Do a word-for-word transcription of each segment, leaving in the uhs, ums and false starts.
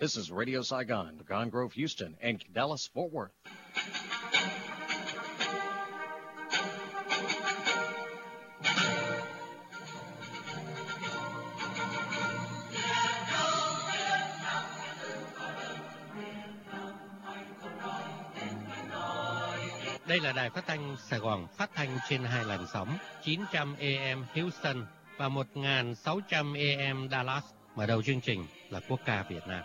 This is Radio Saigon, Pecan Grove, Houston, and Dallas, Fort Worth. Đây là đài phát thanh Sài Gòn, phát thanh trên hai làn sóng chín trăm A M Houston và một nghìn sáu trăm A M Dallas. Mở đầu chương trình là quốc ca Việt Nam.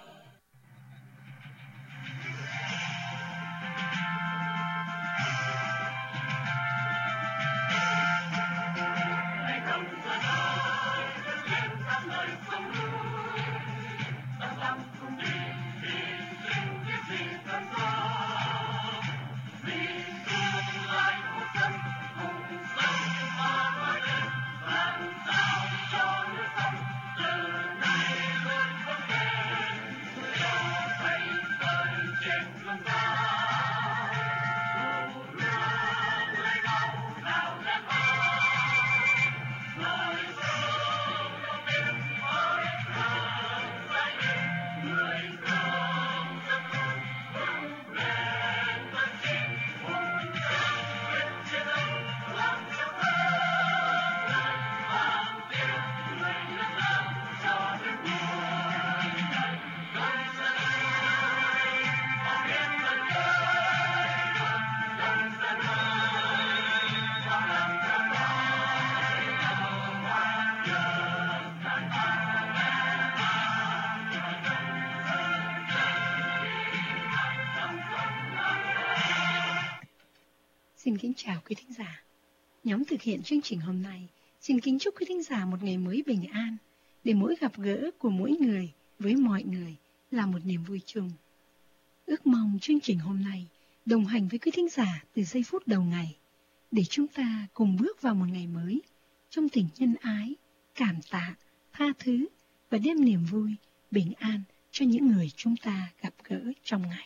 Xin kính chào quý thính giả. Nhóm thực hiện chương trình hôm nay xin kính chúc quý thính giả một ngày mới bình an, để mỗi gặp gỡ của mỗi người với mọi người là một niềm vui chung. Ước mong chương trình hôm nay đồng hành với quý thính giả từ giây phút đầu ngày, để chúng ta cùng bước vào một ngày mới trong tình nhân ái, cảm tạ, tha thứ và đem niềm vui, bình an cho những người chúng ta gặp gỡ trong ngày.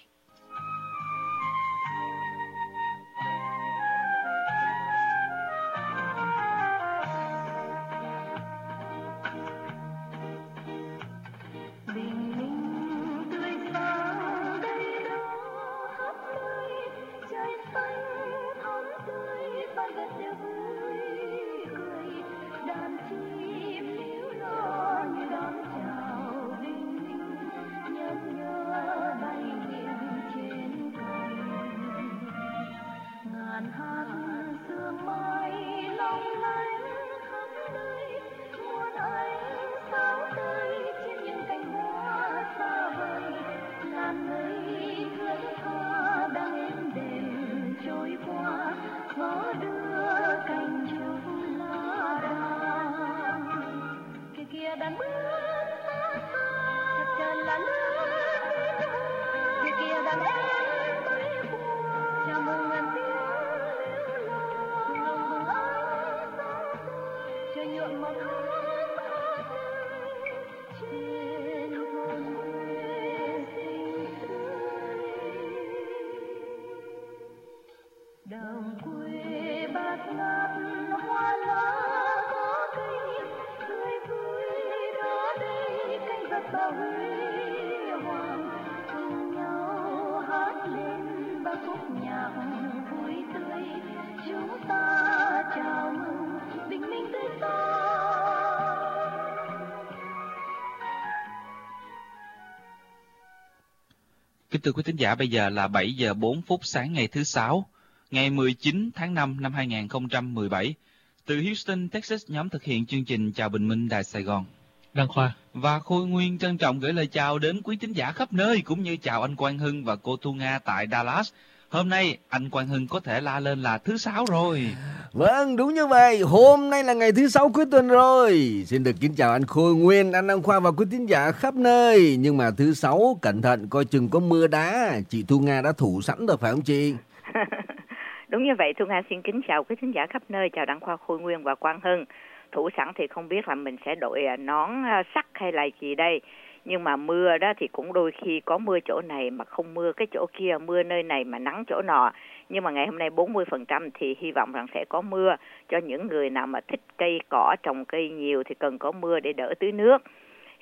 Kính thưa quý thính giả, bây giờ là bảy giờ bốn phút sáng ngày thứ Sáu, ngày mười chín tháng năm năm hai nghìn không trăm mười bảy. Từ Houston, Texas, nhóm thực hiện chương trình Chào Bình Minh Đài Sài Gòn. Đăng Khoa và Khôi Nguyên trân trọng gửi lời chào đến quý thính giả khắp nơi, cũng như chào anh Quang Hưng và cô Thu Nga tại Dallas. Hôm nay anh Quang Hưng có thể la lên là thứ Sáu rồi. Vâng, đúng như vậy. Hôm nay là ngày thứ Sáu cuối tuần rồi. Xin được kính chào anh Khôi Nguyên, anh Đăng Khoa và quý thính giả khắp nơi. Nhưng mà thứ Sáu cẩn thận, coi chừng có mưa đá. Chị Thu Nga đã thủ sẵn rồi phải không chị? Đúng như vậy, Thu Nga xin kính chào quý thính giả khắp nơi, chào Đăng Khoa, Khôi Nguyên và Quang Hưng. Thủ sẵn thì không biết là mình sẽ đội nón sắt hay là gì đây. Nhưng mà mưa đó thì cũng đôi khi có mưa chỗ này mà không mưa cái chỗ kia, mưa nơi này mà nắng chỗ nọ. Nhưng mà ngày hôm nay bốn mươi phần trăm thì hy vọng rằng sẽ có mưa. Cho những người nào mà thích cây cỏ, trồng cây nhiều thì cần có mưa để đỡ tưới nước.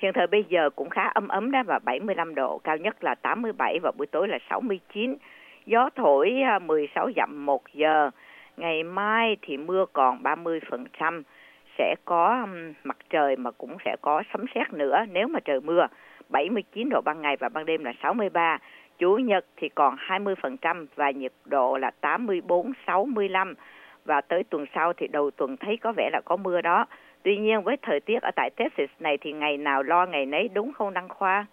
Hiện thời bây giờ cũng khá ấm ấm đó, và bảy mươi lăm độ, cao nhất là tám mươi bảy và buổi tối là sáu mươi chín. Gió thổi mười sáu dặm một giờ. Ngày mai thì mưa còn ba mươi phần trăm, sẽ có mặt trời mà cũng sẽ có sấm sét nữa nếu mà trời mưa. bảy mươi chín độ ban ngày và ban đêm là sáu mươi ba. Chủ nhật thì còn hai mươi phần trăm và nhiệt độ là tám mươi bốn, sáu mươi lăm. Và tới tuần sau thì đầu tuần thấy có vẻ là có mưa đó. Tuy nhiên với thời tiết ở tại Texas này thì ngày nào lo ngày nấy, đúng không Đăng Khoa?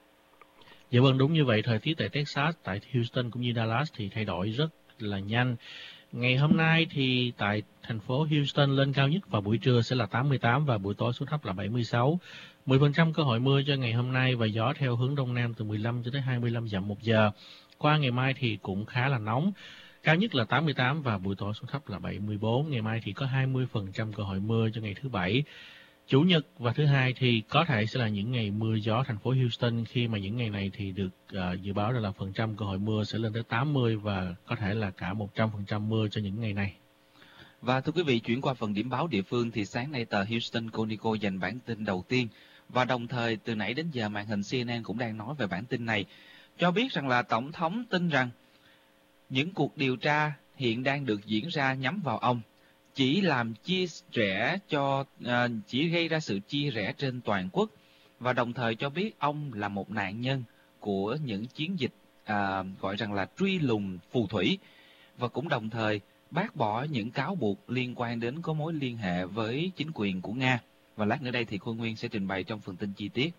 Dạ vâng, đúng như vậy. Thời tiết tại Texas, tại Houston cũng như Dallas thì thay đổi rất là nhanh. Ngày hôm nay thì tại thành phố Houston lên cao nhất vào buổi trưa sẽ là tám mươi tám và buổi tối xuống thấp là bảy mươi sáu. mười phần trăm cơ hội mưa cho ngày hôm nay và gió theo hướng đông nam từ mười lăm cho tới hai mươi lăm dặm một giờ. Qua ngày mai thì cũng khá là nóng. Cao nhất là tám mươi tám và buổi tối xuống thấp là bảy mươi bốn. Ngày mai thì có hai mươi phần trăm cơ hội mưa cho ngày thứ Bảy. Chủ nhật và thứ Hai thì có thể sẽ là những ngày mưa gió thành phố Houston, khi mà những ngày này thì được uh, dự báo là phần trăm cơ hội mưa sẽ lên tới tám mươi và có thể là cả một trăm phần trăm mưa cho những ngày này. Và thưa quý vị, chuyển qua phần điểm báo địa phương thì sáng nay tờ Houston Chronicle dành bản tin đầu tiên, và đồng thời từ nãy đến giờ màn hình xê en en cũng đang nói về bản tin này, cho biết rằng là Tổng thống tin rằng những cuộc điều tra hiện đang được diễn ra nhắm vào ông chỉ làm chia rẽ cho uh, chỉ gây ra sự chia rẽ trên toàn quốc, và đồng thời cho biết ông là một nạn nhân của những chiến dịch uh, gọi rằng là truy lùng phù thủy, và cũng đồng thời bác bỏ những cáo buộc liên quan đến có mối liên hệ với chính quyền của Nga. Và lát nữa đây thì Khôi Nguyên sẽ trình bày trong phần tin chi tiết.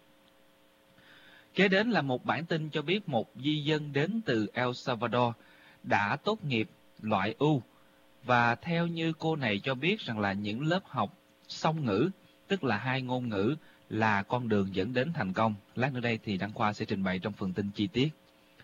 Kế đến là một bản tin cho biết một di dân đến từ El Salvador đã tốt nghiệp loại U, và theo như cô này cho biết rằng là những lớp học song ngữ, tức là hai ngôn ngữ, là con đường dẫn đến thành công. Lát nữa đây thì Đăng Khoa sẽ trình bày trong phần tin chi tiết.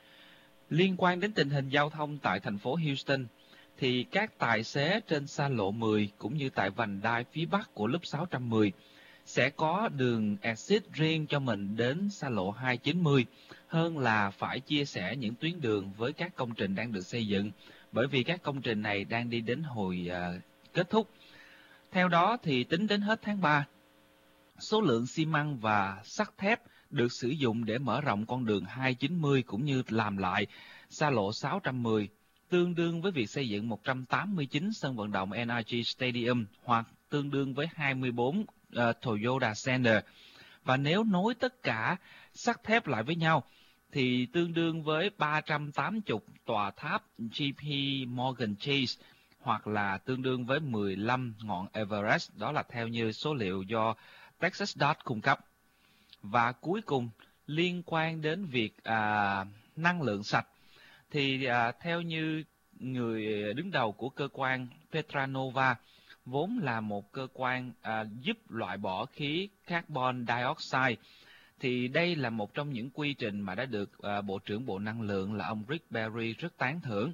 Liên quan đến tình hình giao thông tại thành phố Houston, thì các tài xế trên xa lộ mười cũng như tại vành đai phía bắc của Loop sáu trăm mười sẽ có đường exit riêng cho mình đến xa lộ hai chín mươi, hơn là phải chia sẻ những tuyến đường với các công trình đang được xây dựng, bởi vì các công trình này đang đi đến hồi uh, kết thúc. Theo đó thì tính đến hết tháng ba, số lượng xi măng và sắt thép được sử dụng để mở rộng con đường hai chín mươi cũng như làm lại xa lộ sáu trăm mười tương đương với việc xây dựng một trăm tám mươi chín sân vận động en rờ giê Stadium, hoặc tương đương với hai mươi bốn uh, Toyota Center. Và nếu nối tất cả sắt thép lại với nhau thì tương đương với ba trăm tám mươi tòa tháp giê pê Morgan Chase, hoặc là tương đương với mười lăm ngọn Everest, đó là theo như số liệu do Texas đê o tê cung cấp. Và cuối cùng, liên quan đến việc à, năng lượng sạch, thì à, theo như người đứng đầu của cơ quan Petranova, vốn là một cơ quan à, giúp loại bỏ khí carbon dioxide, thì đây là một trong những quy trình mà đã được à, Bộ trưởng Bộ Năng lượng là ông Rick Perry rất tán thưởng.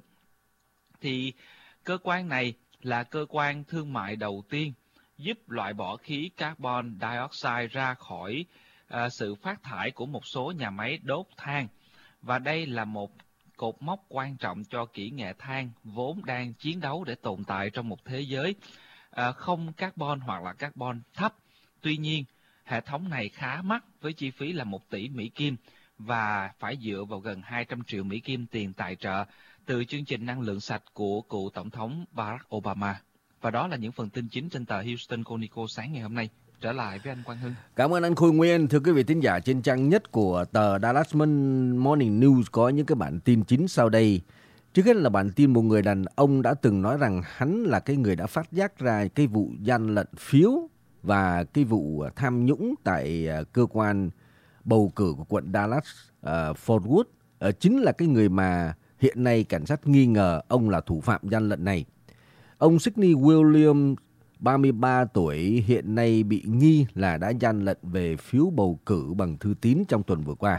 Thì cơ quan này là cơ quan thương mại đầu tiên giúp loại bỏ khí carbon dioxide ra khỏi à, sự phát thải của một số nhà máy đốt than. Và đây là một cột mốc quan trọng cho kỹ nghệ than vốn đang chiến đấu để tồn tại trong một thế giới à, không carbon hoặc là carbon thấp. Tuy nhiên, hệ thống này khá mắc với chi phí là một tỷ Mỹ Kim và phải dựa vào gần hai trăm triệu Mỹ Kim tiền tài trợ từ chương trình năng lượng sạch của cựu Tổng thống Barack Obama. Và đó là những phần tin chính trên tờ Houston Chronicle sáng ngày hôm nay. Trở lại với anh Quang Hưng. Cảm ơn anh Khôi Nguyên. Thưa quý vị thính giả, trên trang nhất của tờ Dallas Morning News có những cái bản tin chính sau đây. Trước hết là bản tin một người đàn ông đã từng nói rằng hắn là cái người đã phát giác ra cái vụ gian lận phiếu và cái vụ tham nhũng tại cơ quan bầu cử của quận Dallas, uh, Fort Worth. Uh, chính là cái người mà hiện nay cảnh sát nghi ngờ ông là thủ phạm gian lận này. Ông Sidney Williams, ba mươi ba tuổi, hiện nay bị nghi là đã gian lận về phiếu bầu cử bằng thư tín trong tuần vừa qua.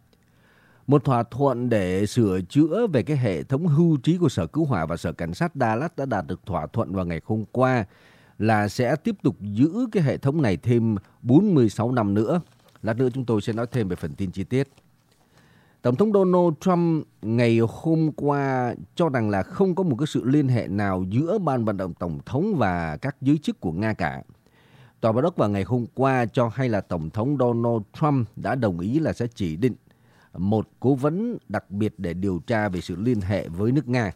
Một thỏa thuận để sửa chữa về cái hệ thống hưu trí của Sở Cứu hỏa và Sở Cảnh sát Dallas đã đạt được thỏa thuận vào ngày hôm qua là sẽ tiếp tục giữ cái hệ thống này thêm bốn mươi sáu năm nữa. Lát nữa chúng tôi sẽ nói thêm về phần tin chi tiết. Tổng thống Donald Trump ngày hôm qua cho rằng là không có một cái sự liên hệ nào giữa ban vận động tổng thống và các giới chức của Nga cả. Tòa Bạch Ốc vào ngày hôm qua cho hay là Tổng thống Donald Trump đã đồng ý là sẽ chỉ định một cố vấn đặc biệt để điều tra về sự liên hệ với nước Nga.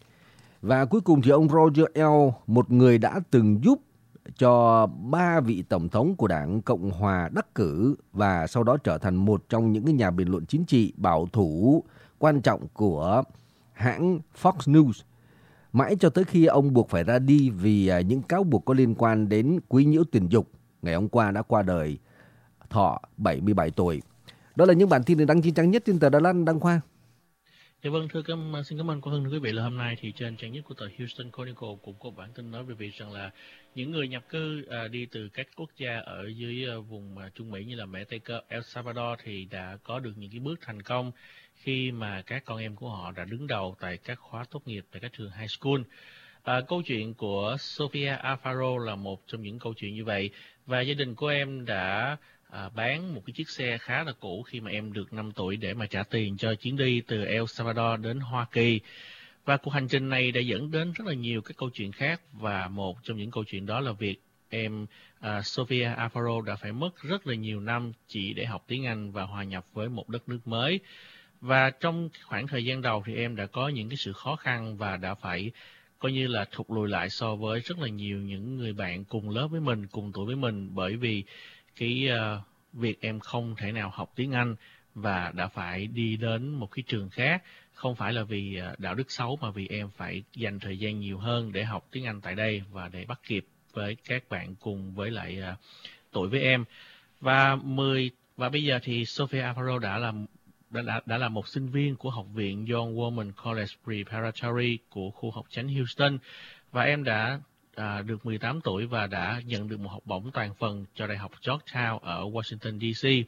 Và cuối cùng thì ông Roger Ailes, một người đã từng giúp cho ba vị tổng thống của đảng Cộng hòa đắc cử và sau đó trở thành một trong những nhà bình luận chính trị bảo thủ quan trọng của hãng Fox News, mãi cho tới khi ông buộc phải ra đi vì những cáo buộc có liên quan đến quấy nhiễu tình dục. Ngày hôm qua đã qua đời, thọ bảy mươi bảy tuổi. Đó là những bản tin được đăng trên trang nhất trên tờ Đà Lạt Đăng Khoa. Dạ vâng, thưa cảm, xin cảm ơn cô Hưng. Thưa quý vị, là hôm nay thì trên trang nhất của tờ Houston Chronicle cũng có bản tin nói về việc rằng là những người nhập cư à, đi từ các quốc gia ở dưới à, vùng à, Trung Mỹ như là Mẹ Tây Cơ, El Salvador thì đã có được những cái bước thành công khi mà các con em của họ đã đứng đầu tại các khóa tốt nghiệp tại các trường high school. À, câu chuyện của Sofia Alfaro là một trong những câu chuyện như vậy, và gia đình của em đã À, bán một cái chiếc xe khá là cũ khi mà em được năm tuổi để mà trả tiền cho chuyến đi từ El Salvador đến Hoa Kỳ. Và cuộc hành trình này đã dẫn đến rất là nhiều các câu chuyện khác, và một trong những câu chuyện đó là việc em à, Sofia Alfaro đã phải mất rất là nhiều năm chỉ để học tiếng Anh và hòa nhập với một đất nước mới. Và trong khoảng thời gian đầu thì em đã có những cái sự khó khăn và đã phải coi như là thụt lùi lại so với rất là nhiều những người bạn cùng lớp với mình, cùng tuổi với mình, bởi vì cái uh, việc em không thể nào học tiếng Anh và đã phải đi đến một cái trường khác, không phải là vì uh, đạo đức xấu mà vì em phải dành thời gian nhiều hơn để học tiếng Anh tại đây và để bắt kịp với các bạn cùng với lại uh, tuổi với em. Và mười và bây giờ thì Sofia Alfaro đã là đã, đã, đã là một sinh viên của học viện Young Women College Preparatory của khu học chánh Houston, và em đã À, được mười tám tuổi và đã nhận được một học bổng toàn phần cho Đại học Georgetown ở Washington D C.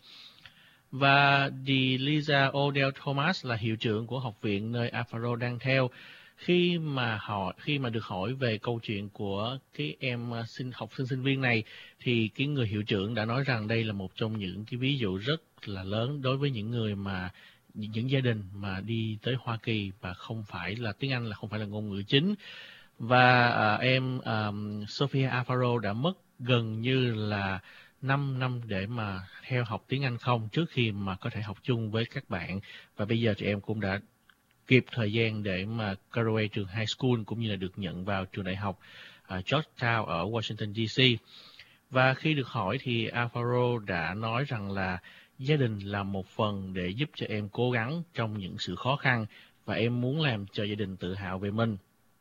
Và Lisa Odell Thomas là hiệu trưởng của học viện nơi Alfaro đang theo. Khi mà họ khi mà được hỏi về câu chuyện của cái em sinh học sinh sinh viên này, thì cái người hiệu trưởng đã nói rằng đây là một trong những cái ví dụ rất là lớn đối với những người mà những gia đình mà đi tới Hoa Kỳ và không phải là tiếng Anh là không phải là ngôn ngữ chính. Và à, em à, Sofia Alfaro đã mất gần như là năm năm để mà theo học tiếng Anh không trước khi mà có thể học chung với các bạn. Và bây giờ thì em cũng đã kịp thời gian để mà graduate trường high school cũng như là được nhận vào trường đại học à, Georgetown ở Washington D C. Và khi được hỏi thì Alfaro đã nói rằng là gia đình là một phần để giúp cho em cố gắng trong những sự khó khăn, và em muốn làm cho gia đình tự hào về mình.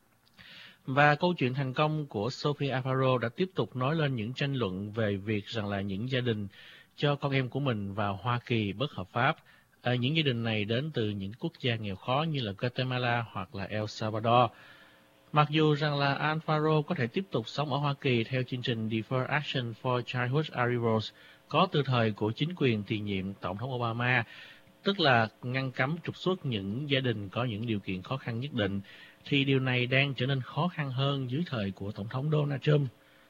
Và câu chuyện thành công của Sofia Alfaro đã tiếp tục nói lên những tranh luận về việc rằng là những gia đình cho con em của mình vào Hoa Kỳ bất hợp pháp. À, những gia đình này đến từ những quốc gia nghèo khó như là Guatemala hoặc là El Salvador. Mặc dù rằng là Alfaro có thể tiếp tục sống ở Hoa Kỳ theo chương trình Deferred Action for Childhood Arrivals có từ thời của chính quyền tiền nhiệm Tổng thống Obama, tức là ngăn cấm trục xuất những gia đình có những điều kiện khó khăn nhất định, thì điều này đang trở nên khó khăn hơn dưới thời của Tổng thống Donald Trump.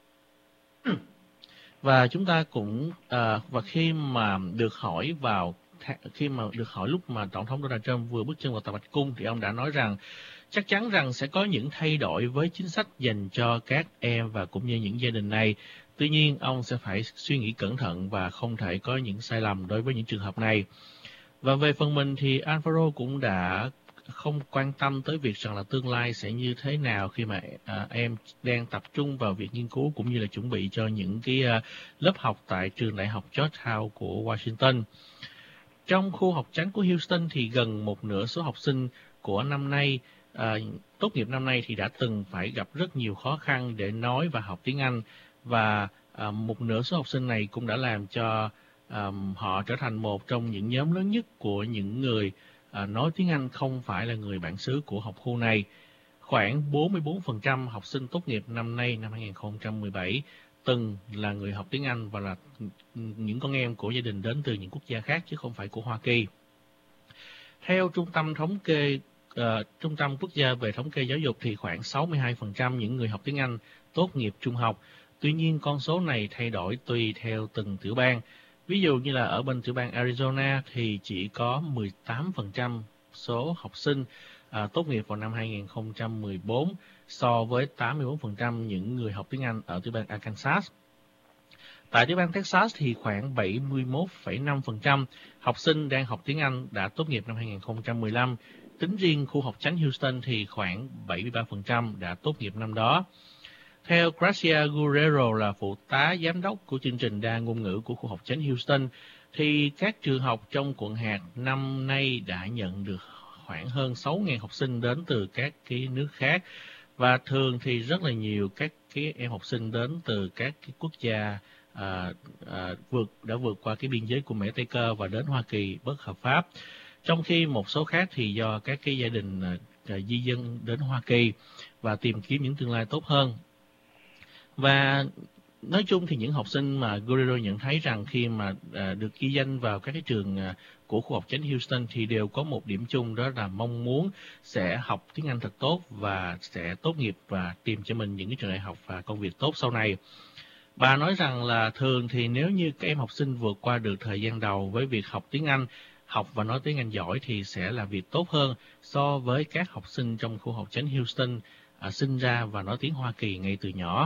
Và chúng ta cũng à, và khi mà được hỏi vào khi mà được hỏi lúc mà Tổng thống Donald Trump vừa bước chân vào Tòa Bạch Cung, thì ông đã nói rằng chắc chắn rằng sẽ có những thay đổi với chính sách dành cho các em và cũng như những gia đình này. Tuy nhiên, ông sẽ phải suy nghĩ cẩn thận và không thể có những sai lầm đối với những trường hợp này. Và về phần mình thì Alfaro cũng đã không quan tâm tới việc rằng là tương lai sẽ như thế nào khi mà à, em đang tập trung vào việc nghiên cứu cũng như là chuẩn bị cho những cái à, lớp học tại trường đại học Georgetown của Washington. Trong khu học chánh của Houston thì gần một nửa số học sinh của năm nay à, tốt nghiệp năm nay thì đã từng phải gặp rất nhiều khó khăn để nói và học tiếng Anh, và à, một nửa số học sinh này cũng đã làm cho à, họ trở thành một trong những nhóm lớn nhất của những người À, nói tiếng Anh không phải là người bản xứ của học khu này. Khoảng bốn mươi bốn phần trăm học sinh tốt nghiệp năm nay, năm hai không một bảy, từng là người học tiếng Anh và là những con em của gia đình đến từ những quốc gia khác chứ không phải của Hoa Kỳ. Theo Trung tâm Thống kê, uh, Trung tâm Quốc gia về Thống kê Giáo dục thì khoảng sáu mươi hai phần trăm những người học tiếng Anh tốt nghiệp trung học. Tuy nhiên, con số này thay đổi tùy theo từng tiểu bang. Ví dụ như là ở bên tiểu bang Arizona thì chỉ có mười tám phần trăm số học sinh à, tốt nghiệp vào năm hai không một bốn so với tám mươi bốn phần trăm những người học tiếng Anh ở tiểu bang Arkansas. Tại tiểu bang Texas thì khoảng bảy mươi mốt phẩy năm phần trăm học sinh đang học tiếng Anh đã tốt nghiệp năm hai không một lăm. Tính riêng khu học chánh Houston thì khoảng bảy mươi ba phần trăm đã tốt nghiệp năm đó. Theo Gracia Guerrero là phụ tá giám đốc của chương trình đa ngôn ngữ của khu học chánh Houston, thì các trường học trong quận hạt năm nay đã nhận được khoảng hơn sáu nghìn học sinh đến từ các cái nước khác. Và thường thì rất là nhiều các cái em học sinh đến từ các cái quốc gia à, à, vượt đã vượt qua cái biên giới của Mễ Tây Cơ và đến Hoa Kỳ bất hợp pháp. Trong khi một số khác thì do các cái gia đình à, di dân đến Hoa Kỳ và tìm kiếm những tương lai tốt hơn. Và nói chung thì những học sinh mà Guerrero nhận thấy rằng khi mà à, được ghi danh vào các cái trường à, của khu học chánh Houston thì đều có một điểm chung, đó là mong muốn sẽ học tiếng Anh thật tốt và sẽ tốt nghiệp và tìm cho mình những cái trường đại học và công việc tốt sau này. Bà nói rằng là thường thì nếu như các em học sinh vượt qua được thời gian đầu với việc học tiếng Anh, học và nói tiếng Anh giỏi thì sẽ là việc tốt hơn so với các học sinh trong khu học chánh Houston à, sinh ra và nói tiếng Hoa Kỳ ngay từ nhỏ.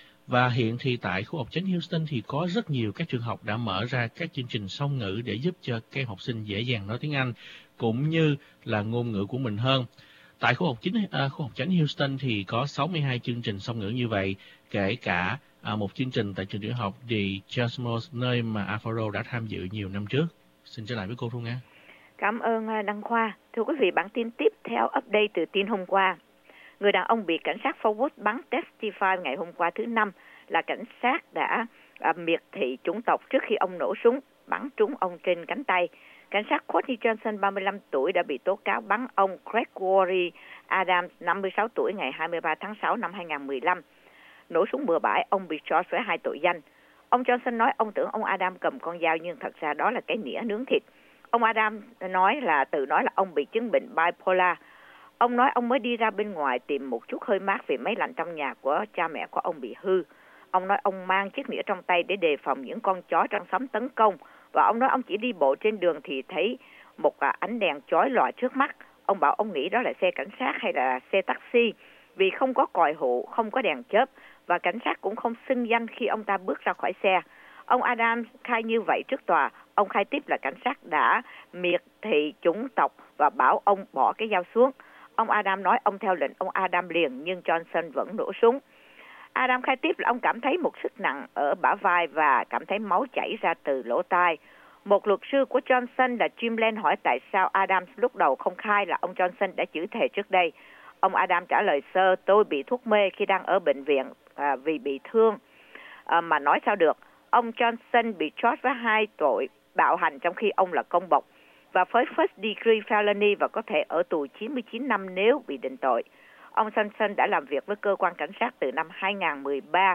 Và hiện thì tại khu học chánh Houston thì có rất nhiều các trường học đã mở ra các chương trình song ngữ để giúp cho các em học sinh dễ dàng nói tiếng Anh cũng như là ngôn ngữ của mình hơn. Tại khu học chính à, khu học chánh Houston thì có sáu mươi hai chương trình song ngữ như vậy, kể cả à, một chương trình tại trường tiểu học The Cosmos nơi mà Alfaro đã tham dự nhiều năm trước. Xin trở lại với cô Thu Nga. Cảm ơn Đăng Khoa. Thưa quý vị, bản tin tiếp theo update từ tin hôm qua. Người đàn ông bị cảnh sát Forward bắn testify ngày hôm qua thứ Năm là cảnh sát đã à, miệt thị chủng tộc trước khi ông nổ súng bắn trúng ông trên cánh tay. Cảnh sát Courtney Johnson, ba mươi lăm tuổi, đã bị tố cáo bắn ông Gregory Adams, năm mươi sáu tuổi, ngày hai mươi ba tháng sáu năm hai không một lăm. Nổ súng bừa bãi, ông bị charged với hai tội danh. Ông Johnson nói ông tưởng ông Adam cầm con dao nhưng thật ra đó là cái nĩa nướng thịt. Ông Adam nói là tự nói là ông bị chứng bệnh bipolar. Ông nói ông mới đi ra bên ngoài tìm một chút hơi mát vì máy lạnh trong nhà của cha mẹ của ông bị hư. Ông nói ông mang chiếc nĩa trong tay để đề phòng những con chó trong xóm tấn công. Và ông nói ông chỉ đi bộ trên đường thì thấy một ánh đèn chói lòa trước mắt. Ông bảo ông nghĩ đó là xe cảnh sát hay là xe taxi vì không có còi hụ, không có đèn chớp và cảnh sát cũng không xưng danh khi ông ta bước ra khỏi xe. Ông Adam khai như vậy trước tòa. Ông khai tiếp là cảnh sát đã miệt thị chủng tộc và bảo ông bỏ cái dao xuống. Ông Adam nói ông theo lệnh ông Adam liền nhưng Johnson vẫn nổ súng. Adam khai tiếp là ông cảm thấy một sức nặng ở bả vai và cảm thấy máu chảy ra từ lỗ tai. Một luật sư của Johnson là Jim Land hỏi tại sao Adam lúc đầu không khai là ông Johnson đã chửi thề trước đây. Ông Adam trả lời sơ, tôi bị thuốc mê khi đang ở bệnh viện à, vì bị thương. À, mà nói sao được, ông Johnson bị charged với hai tội bạo hành trong khi ông là công bộc và với first degree felony và có thể ở tù chín mươi chín năm nếu bị định tội. Ông Johnson đã làm việc với cơ quan cảnh sát từ năm hai không một ba.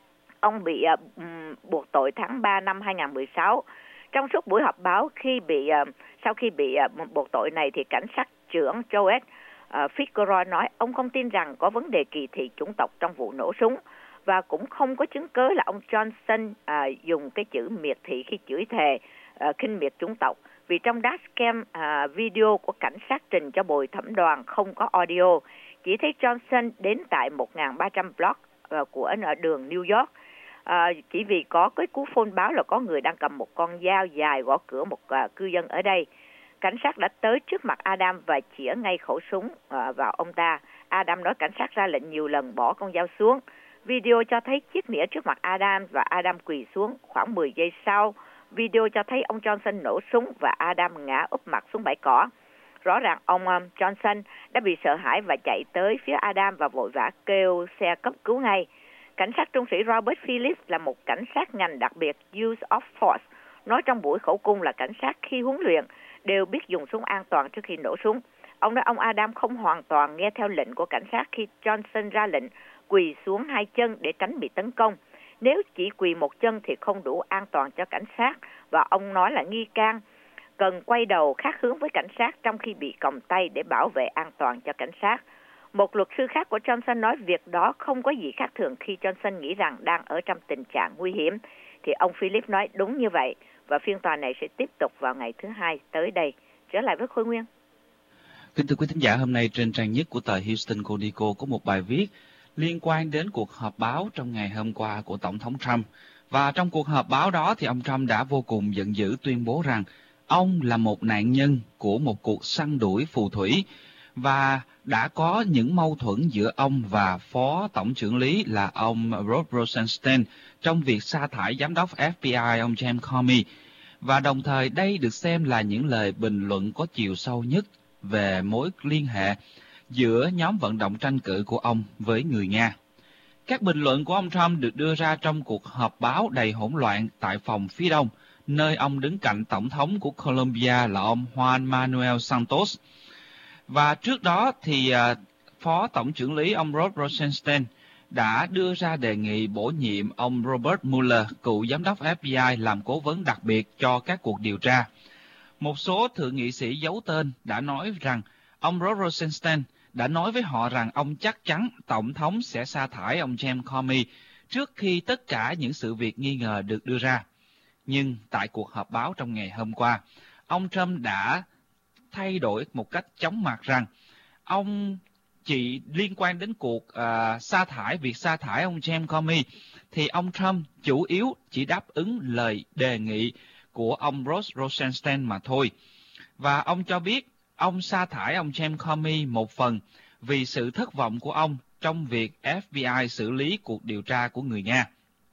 Ông bị uh, um, buộc tội tháng ba năm hai không một sáu. Trong suốt buổi họp báo khi bị uh, sau khi bị uh, buộc tội này thì cảnh sát trưởng Joe uh, Fitzgerald nói ông không tin rằng có vấn đề kỳ thị chủng tộc trong vụ nổ súng và cũng không có chứng cớ là ông Johnson uh, dùng cái chữ miệt thị khi chửi thề uh, khinh miệt chủng tộc. Vì trong dashcam uh, video của cảnh sát trình cho bồi thẩm đoàn không có audio, chỉ thấy Johnson đến tại một nghìn ba trăm block uh, của ở đường New York. Uh, chỉ vì có cái cú phone báo là có người đang cầm một con dao dài gõ cửa một uh, cư dân ở đây. Cảnh sát đã tới trước mặt Adam và chĩa ngay khẩu súng uh, vào ông ta. Adam nói cảnh sát ra lệnh nhiều lần bỏ con dao xuống. Video cho thấy chiếc nĩa trước mặt Adam và Adam quỳ xuống. Khoảng mười giây sau, video cho thấy ông Johnson nổ súng và Adam ngã úp mặt xuống bãi cỏ. Rõ ràng ông um, Johnson đã bị sợ hãi và chạy tới phía Adam và vội vã kêu xe cấp cứu ngay. Cảnh sát trung sĩ Robert Phillips là một cảnh sát ngành đặc biệt Use of Force, nói trong buổi khẩu cung là cảnh sát khi huấn luyện đều biết dùng súng an toàn trước khi nổ súng. Ông nói ông Adam không hoàn toàn nghe theo lệnh của cảnh sát khi Johnson ra lệnh quỳ xuống hai chân để tránh bị tấn công. Nếu chỉ quỳ một chân thì không đủ an toàn cho cảnh sát và ông nói là nghi can cần quay đầu khác hướng với cảnh sát trong khi bị còng tay để bảo vệ an toàn cho cảnh sát. Một luật sư khác của Johnson nói việc đó không có gì khác thường khi Johnson nghĩ rằng đang ở trong tình trạng nguy hiểm. Thì ông Philip nói đúng như vậy và phiên tòa này sẽ tiếp tục vào ngày thứ hai tới đây. Trở lại với Khôi Nguyên. Kính thưa quý thính giả, hôm nay trên trang nhất của tờ Houston Chronicle có một bài viết liên quan đến cuộc họp báo trong ngày hôm qua của Tổng thống Trump. Và trong cuộc họp báo đó thì ông Trump đã vô cùng giận dữ tuyên bố rằng ông là một nạn nhân của một cuộc săn đuổi phù thủy và đã có những mâu thuẫn giữa ông và Phó Tổng trưởng lý là ông Rod Rosenstein trong việc sa thải Giám đốc F B I ông James Comey. Và đồng thời đây được xem là những lời bình luận có chiều sâu nhất về mối liên hệ giữa nhóm vận động tranh cử của ông với người Nga. Các bình luận của ông Trump được đưa ra trong cuộc họp báo đầy hỗn loạn tại phòng phía đông, nơi ông đứng cạnh Tổng thống của Colombia là ông Juan Manuel Santos. Và trước đó thì uh, Phó Tổng trưởng lý ông Rod Rosenstein đã đưa ra đề nghị bổ nhiệm ông Robert Mueller, cựu giám đốc F B I, làm cố vấn đặc biệt cho các cuộc điều tra. Một số thượng nghị sĩ giấu tên đã nói rằng ông Rod Rosenstein đã nói với họ rằng ông chắc chắn Tổng thống sẽ sa thải ông James Comey trước khi tất cả những sự việc nghi ngờ được đưa ra. Nhưng tại cuộc họp báo trong ngày hôm qua, ông Trump đã thay đổi một cách chóng mặt rằng ông chỉ liên quan đến cuộc uh, sa thải, việc sa thải ông James Comey, thì ông Trump chủ yếu chỉ đáp ứng lời đề nghị của ông Rod Rosenstein mà thôi. Và ông cho biết ông sa thải ông James Comey một phần vì sự thất vọng của ông trong việc F B I xử lý cuộc điều tra của người Nga.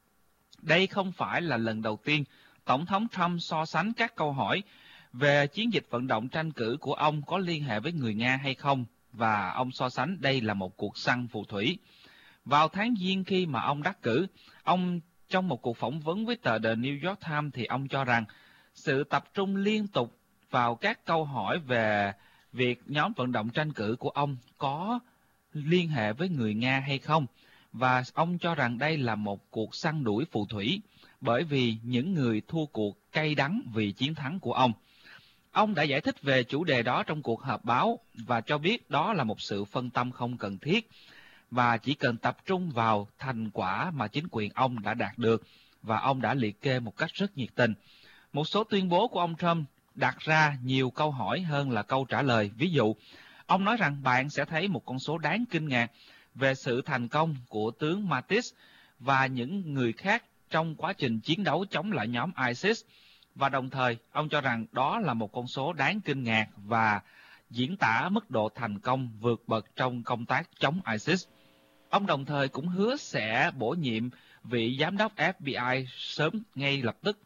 Đây không phải là lần đầu tiên Tổng thống Trump so sánh các câu hỏi về chiến dịch vận động tranh cử của ông có liên hệ với người Nga hay không, và ông so sánh đây là một cuộc săn phù thủy. Vào tháng Giêng khi mà ông đắc cử, ông trong một cuộc phỏng vấn với tờ The New York Times thì ông cho rằng sự tập trung liên tục vào các câu hỏi về việc nhóm vận động tranh cử của ông có liên hệ với người Nga hay không, và ông cho rằng đây là một cuộc săn đuổi phù thủy bởi vì những người thua cuộc cay đắng vì chiến thắng của ông. Ông đã giải thích về chủ đề đó trong cuộc họp báo và cho biết đó là một sự phân tâm không cần thiết và chỉ cần tập trung vào thành quả mà chính quyền ông đã đạt được, và ông đã liệt kê một cách rất nhiệt tình. Một số tuyên bố của ông Trump đặt ra nhiều câu hỏi hơn là câu trả lời. Ví dụ, ông nói rằng bạn sẽ thấy một con số đáng kinh ngạc về sự thành công của tướng Mattis và những người khác trong quá trình chiến đấu chống lại nhóm ISIS. Và đồng thời, ông cho rằng đó là một con số đáng kinh ngạc và diễn tả mức độ thành công vượt bậc trong công tác chống ISIS. Ông đồng thời cũng hứa sẽ bổ nhiệm vị giám đốc F B I sớm ngay lập tức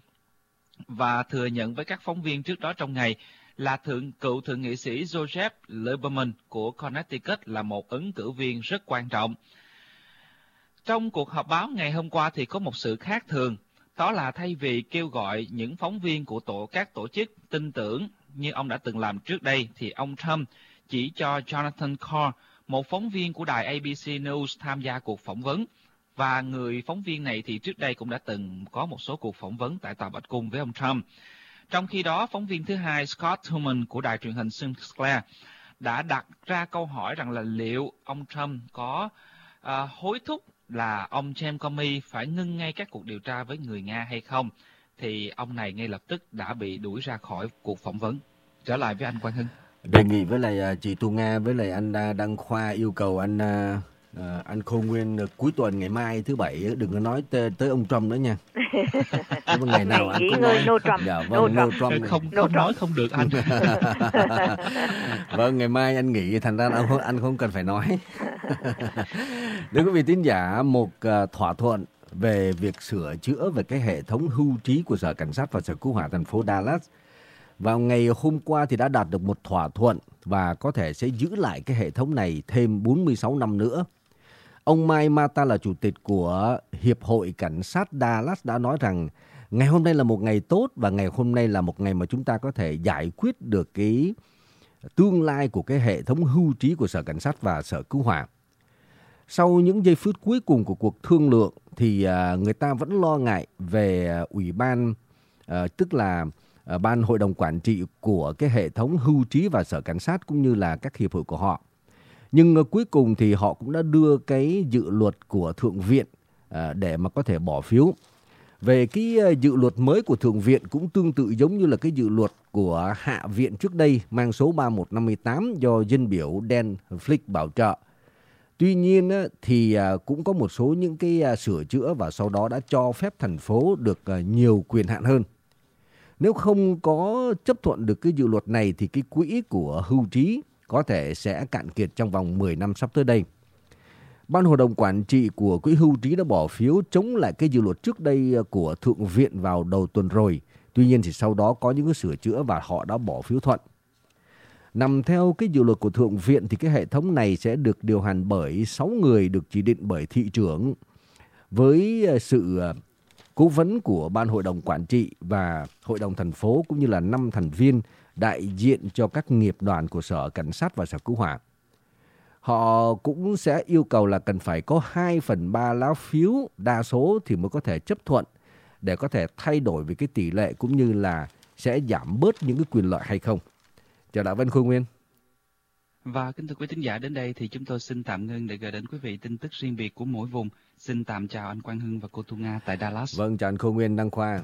và thừa nhận với các phóng viên trước đó trong ngày là thượng cựu thượng nghị sĩ Joseph Lieberman của Connecticut là một ứng cử viên rất quan trọng. Trong cuộc họp báo ngày hôm qua thì có một sự khác thường, đó là thay vì kêu gọi những phóng viên của tổ các tổ chức tin tưởng như ông đã từng làm trước đây, thì ông Trump chỉ cho Jonathan Carr, một phóng viên của đài A B C News, tham gia cuộc phỏng vấn. Và người phóng viên này thì trước đây cũng đã từng có một số cuộc phỏng vấn tại Tòa Bạch Cung với ông Trump. Trong khi đó, phóng viên thứ hai Scott Truman của đài truyền hình Sinclair đã đặt ra câu hỏi rằng là liệu ông Trump có uh, hối thúc là ông James Comey phải ngưng ngay các cuộc điều tra với người Nga hay không, thì ông này ngay lập tức đã bị đuổi ra khỏi cuộc phỏng vấn. Trở lại với anh Quang Hưng. Đề nghị với lại chị Tu Nga với lại anh Đăng Khoa yêu cầu anh À, anh Khôn Nguyên cuối tuần ngày mai thứ bảy đừng có nói tới, tới ông Trump nữa nha. Chứ ngày nào anh cũng nói no Trump. Dạ, vâng, no no Trump. Trump. Không, No không Trump. nói không được anh. Vâng, ngày mai anh nghỉ, thành ra anh không, anh không cần phải nói. Thưa quý vị thính giả, một uh, thỏa thuận về việc sửa chữa về cái hệ thống hưu trí của Sở Cảnh sát và Sở Cứu hỏa thành phố Dallas vào ngày hôm qua thì đã đạt được một thỏa thuận và có thể sẽ giữ lại cái hệ thống này thêm bốn mươi sáu năm nữa. Ông Mike Mata là chủ tịch của Hiệp hội Cảnh sát Dallas đã nói rằng ngày hôm nay là một ngày tốt và ngày hôm nay là một ngày mà chúng ta có thể giải quyết được cái tương lai của cái hệ thống hưu trí của Sở Cảnh sát và Sở Cứu hỏa. Sau những giây phút cuối cùng của cuộc thương lượng thì người ta vẫn lo ngại về ủy ban, tức là ban hội đồng quản trị của cái hệ thống hưu trí và Sở Cảnh sát cũng như là các hiệp hội của họ. Nhưng uh, cuối cùng thì họ cũng đã đưa cái dự luật của Thượng viện uh, để mà có thể bỏ phiếu. Về cái uh, dự luật mới của Thượng viện cũng tương tự giống như là cái dự luật của Hạ viện trước đây mang số ba một năm tám do dân biểu Dan Flick bảo trợ. Tuy nhiên á, thì à, cũng có một số những cái à, sửa chữa và sau đó đã cho phép thành phố được à, nhiều quyền hạn hơn. Nếu không có chấp thuận được cái dự luật này thì cái quỹ của hưu trí có thể sẽ cạn kiệt trong vòng mười năm sắp tới đây. Ban hội đồng quản trị của quỹ hưu trí đã bỏ phiếu chống lại cái dự luật trước đây của Thượng viện vào đầu tuần rồi. Tuy nhiên thì sau đó có những cái sửa chữa và họ đã bỏ phiếu thuận. Nằm theo cái dự luật của Thượng viện thì cái hệ thống này sẽ được điều hành bởi sáu người được chỉ định bởi thị trưởng với sự cố vấn của Ban hội đồng quản trị và hội đồng thành phố cũng như là năm thành viên đại diện cho các nghiệp đoàn của Sở Cảnh sát và Sở Cứu hỏa. Họ cũng sẽ yêu cầu là cần phải có hai phần ba lá phiếu đa số thì mới có thể chấp thuận để có thể thay đổi về cái tỷ lệ cũng như là sẽ giảm bớt những cái quyền lợi hay không. Chào Đạo Văn Khôi Nguyên. Và kính thưa quý thính giả, đến đây thì chúng tôi xin tạm ngưng để gửi đến quý vị tin tức riêng biệt của mỗi vùng. Xin tạm chào anh Quang Hưng và cô Thu Nga tại Dallas. Vâng, chào anh Khôi Nguyên, Đăng Khoa.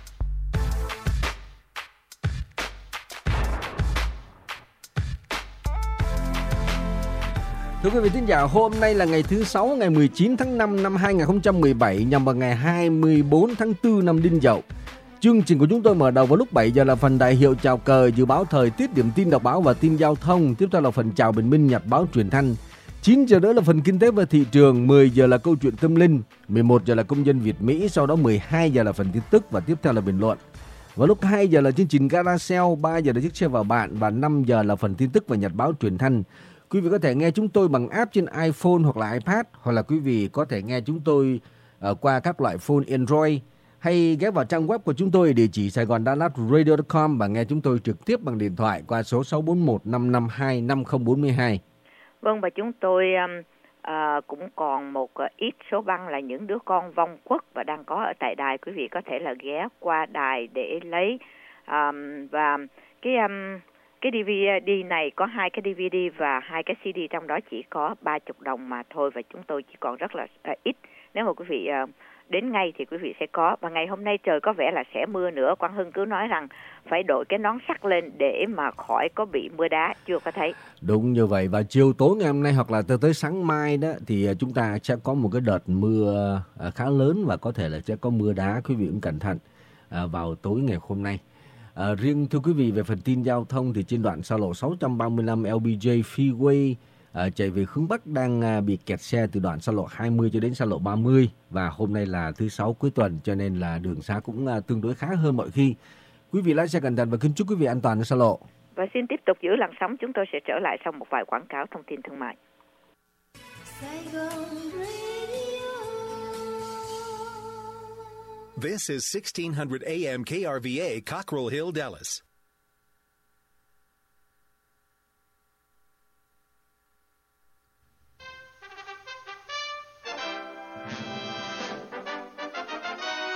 Thưa quý vị thính giả, hôm nay là ngày thứ Sáu, ngày mười chín tháng năm năm hai nghìn không trăm mười bảy, nhằm vào ngày hai mươi bốn tháng tư năm Đinh Dậu. Chương trình của chúng tôi mở đầu vào lúc bảy giờ là phần đại hiệu chào cờ, dự báo thời tiết, điểm tin đọc báo và tin giao thông. Tiếp theo là phần chào bình minh, nhật báo truyền thanh. chín giờ nữa là phần kinh tế và thị trường, mười giờ là câu chuyện tâm linh, mười một giờ là công dân Việt Mỹ, sau đó mười hai giờ là phần tin tức và tiếp theo là bình luận. Vào lúc hai giờ là chương trình Garacel, ba giờ là chiếc xe vào bạn và năm giờ là phần tin tức và nhật báo truyền thanh. Quý vị có thể nghe chúng tôi bằng app trên iPhone hoặc là iPad, hoặc là quý vị có thể nghe chúng tôi uh, qua các loại phone Android, hay ghé vào trang web của chúng tôi địa chỉ sài gòn dallas radio chấm com và nghe chúng tôi trực tiếp bằng điện thoại qua số sáu bốn một năm năm hai năm không bốn hai. Vâng, và chúng tôi um, uh, cũng còn một uh, ít số băng là những đứa con vong quốc và đang có ở tại đài. Quý vị có thể là ghé qua đài để lấy um, và cái um, cái đê vê đê này có hai cái đê vê đê và hai cái xê đê, trong đó chỉ có ba mươi đồng mà thôi, và chúng tôi chỉ còn rất là uh, ít. Nếu mà quý vị uh, đến ngay thì quý vị sẽ có. Và ngày hôm nay trời có vẻ là sẽ mưa nữa. Quang Hưng cứ nói rằng phải đội cái nón sắt lên để mà khỏi có bị mưa đá, chưa có thấy. Đúng như vậy, và chiều tối ngày hôm nay hoặc là tới sáng mai đó thì chúng ta sẽ có một cái đợt mưa khá lớn và có thể là sẽ có mưa đá. Quý vị cũng cẩn thận vào tối ngày hôm nay. À, riêng thưa quý vị về phần tin giao thông thì trên đoạn xa lộ sáu trăm ba mươi lăm L B J Freeway à, chạy về hướng Bắc đang à, bị kẹt xe từ đoạn xa lộ hai mươi cho đến xa lộ ba mươi, và hôm nay là thứ Sáu cuối tuần cho nên là đường xá cũng à, tương đối khá hơn mọi khi. Quý vị lái xe cẩn thận và kính chúc quý vị an toàn trên xa lộ. Và xin tiếp tục giữ làn sóng, chúng tôi sẽ trở lại sau một vài quảng cáo thông tin thương mại. This is sixteen hundred A M K R V A, Cockrell Hill, Dallas.